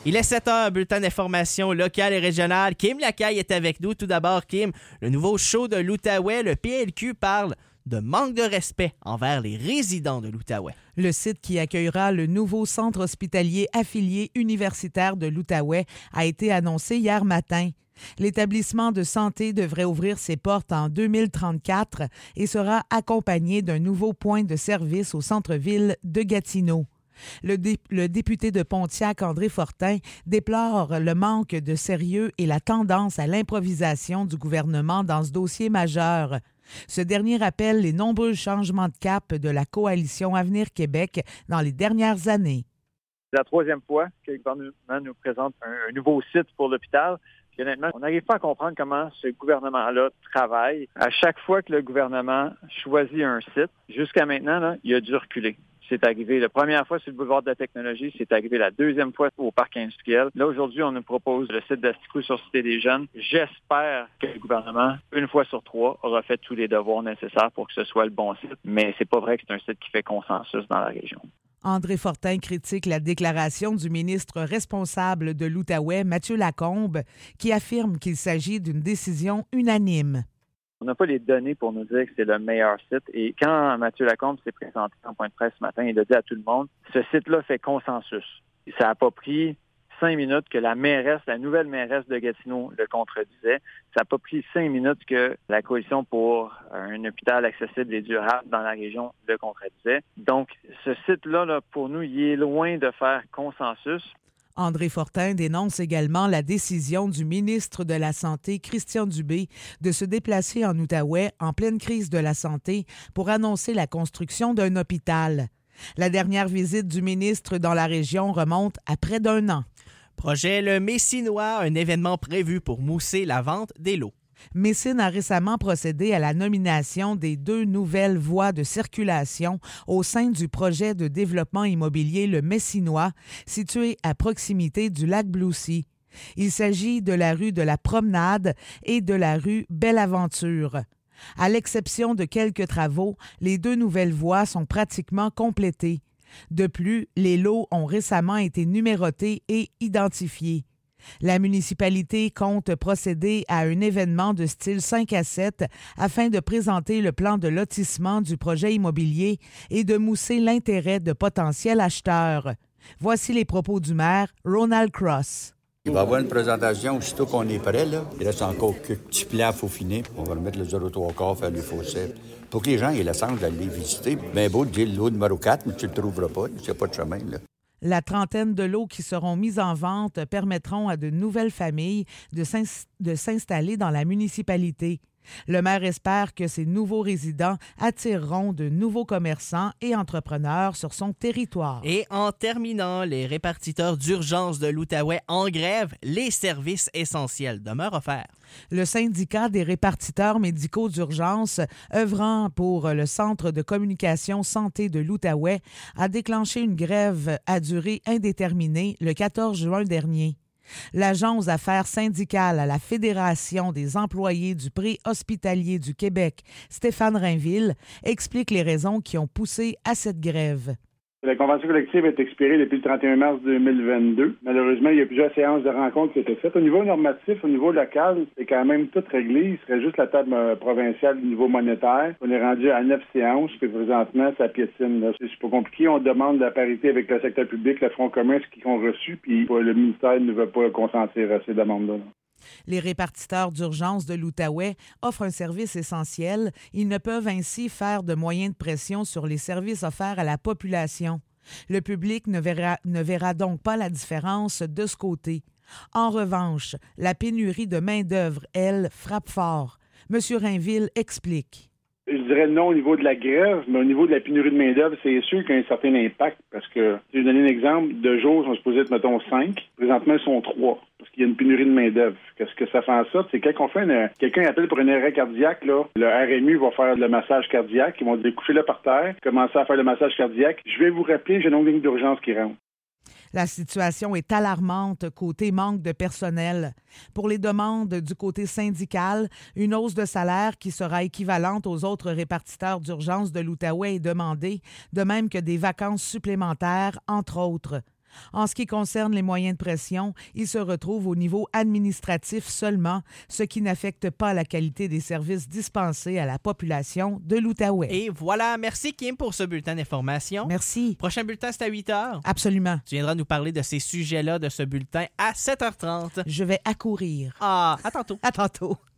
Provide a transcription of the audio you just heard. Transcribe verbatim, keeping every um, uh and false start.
Il est sept heures, bulletin d'information locale et régionale. Kim Lacaille est avec nous. Tout d'abord, Kim, le nouveau show de l'Outaouais, le P L Q parle de manque de respect envers les résidents de l'Outaouais. Le site qui accueillera le nouveau centre hospitalier affilié universitaire de l'Outaouais a été annoncé hier matin. L'établissement de santé devrait ouvrir ses portes en deux mille trente-quatre et sera accompagné d'un nouveau point de service au centre-ville de Gatineau. Le, dé- le député de Pontiac, André Fortin, déplore le manque de sérieux et la tendance à l'improvisation du gouvernement dans ce dossier majeur. Ce dernier rappelle les nombreux changements de cap de la coalition Avenir Québec dans les dernières années. C'est la troisième fois que le gouvernement nous présente un, un nouveau site pour l'hôpital. Puis honnêtement, on n'arrive pas à comprendre comment ce gouvernement-là travaille. À chaque fois que le gouvernement choisit un site, jusqu'à maintenant, là, il a dû reculer. C'est arrivé la première fois sur le boulevard de la Technologie, c'est arrivé la deuxième fois au parc industriel. Là, aujourd'hui, on nous propose le site d'Asticou sur Cité des Jeunes. J'espère que le gouvernement, une fois sur trois, aura fait tous les devoirs nécessaires pour que ce soit le bon site. Mais c'est pas vrai que c'est un site qui fait consensus dans la région. André Fortin critique la déclaration du ministre responsable de l'Outaouais, Mathieu Lacombe, qui affirme qu'il s'agit d'une décision unanime. On n'a pas les données pour nous dire que c'est le meilleur site. Et quand Mathieu Lacombe s'est présenté en point de presse ce matin, il a dit à tout le monde, ce site-là fait consensus. Ça n'a pas pris cinq minutes que la mairesse, la nouvelle mairesse de Gatineau le contredisait. Ça n'a pas pris cinq minutes que la coalition pour un hôpital accessible et durable dans la région le contredisait. Donc, ce site-là, là, pour nous, il est loin de faire consensus. André Fortin dénonce également la décision du ministre de la Santé, Christian Dubé, de se déplacer en Outaouais en pleine crise de la santé pour annoncer la construction d'un hôpital. La dernière visite du ministre dans la région remonte à près d'un an. Projet Le Messinois, un événement prévu pour mousser la vente des lots. Messine a récemment procédé à la nomination des deux nouvelles voies de circulation au sein du projet de développement immobilier Le Messinois, situé à proximité du lac Bloussy. Il s'agit de la rue de la Promenade et de la rue Belle-Aventure. À l'exception de quelques travaux, les deux nouvelles voies sont pratiquement complétées. De plus, les lots ont récemment été numérotés et identifiés. La municipalité compte procéder à un événement de style cinq à sept afin de présenter le plan de lotissement du projet immobilier et de mousser l'intérêt de potentiels acheteurs. Voici les propos du maire, Ronald Cross. Il va y avoir une présentation aussitôt qu'on est prêt. Là. Il reste encore quelques petits plans à peaufiner. On va remettre le zéro trois quarts, faire les fossés. Pour que les gens aient la chance d'aller visiter. Bien beau de dire le lot numéro quatre, mais tu ne le trouveras pas. Il n'y a pas de chemin, là. La trentaine de lots qui seront mis en vente permettront à de nouvelles familles de, s'ins- de s'installer dans la municipalité. Le maire espère que ces nouveaux résidents attireront de nouveaux commerçants et entrepreneurs sur son territoire. Et en terminant, les répartiteurs d'urgence de l'Outaouais en grève, les services essentiels demeurent offerts. Le syndicat des répartiteurs médicaux d'urgence, œuvrant pour le Centre de communication santé de l'Outaouais, a déclenché une grève à durée indéterminée le quatorze juin dernier. L'agent aux affaires syndicales à la Fédération des employés du pré-hospitalier du Québec, Stéphane Rainville, explique les raisons qui ont poussé à cette grève. La convention collective est expirée depuis le trente et un mars deux mille vingt-deux. Malheureusement, il y a plusieurs séances de rencontres qui ont été faites. Au niveau normatif, au niveau local, c'est quand même tout réglé. Il serait juste la table euh, provinciale au niveau monétaire. On est rendu à neuf séances, puis présentement, ça piétine. Là. C'est pas compliqué. On demande la parité avec le secteur public, le Front commun, ce qu'ils ont reçu, puis euh, le ministère ne veut pas consentir à ces demandes-là. Les répartiteurs d'urgence de l'Outaouais offrent un service essentiel. Ils ne peuvent ainsi faire de moyens de pression sur les services offerts à la population. Le public ne verra, ne verra donc pas la différence de ce côté. En revanche, la pénurie de main-d'œuvre, elle, frappe fort. M. Rainville explique. Je dirais non au niveau de la grève, mais au niveau de la pénurie de main-d'œuvre, c'est sûr qu'il y a un certain impact parce que, si je vais donner un exemple, de jours, ils sont supposés être, mettons, cinq. Présentement, ils sont trois parce qu'il y a une pénurie de main-d'œuvre. Qu'est-ce que ça fait en sorte? C'est quand on fait une, quelqu'un appelle pour un arrêt cardiaque, là, le R M U va faire le massage cardiaque, ils vont dire coucher là par terre, commencer à faire le massage cardiaque. Je vais vous rappeler, j'ai une longue ligne d'urgence qui rentre. La situation est alarmante côté manque de personnel. Pour les demandes du côté syndical, une hausse de salaire qui sera équivalente aux autres répartiteurs d'urgence de l'Outaouais est demandée, de même que des vacances supplémentaires, entre autres. En ce qui concerne les moyens de pression, ils se retrouvent au niveau administratif seulement, ce qui n'affecte pas la qualité des services dispensés à la population de l'Outaouais. Et voilà, merci Kim pour ce bulletin d'information. Merci. Prochain bulletin, c'est à huit heures. Absolument. Tu viendras nous parler de ces sujets-là, de ce bulletin, à sept heures trente. Je vais accourir. Ah, à tantôt. À tantôt.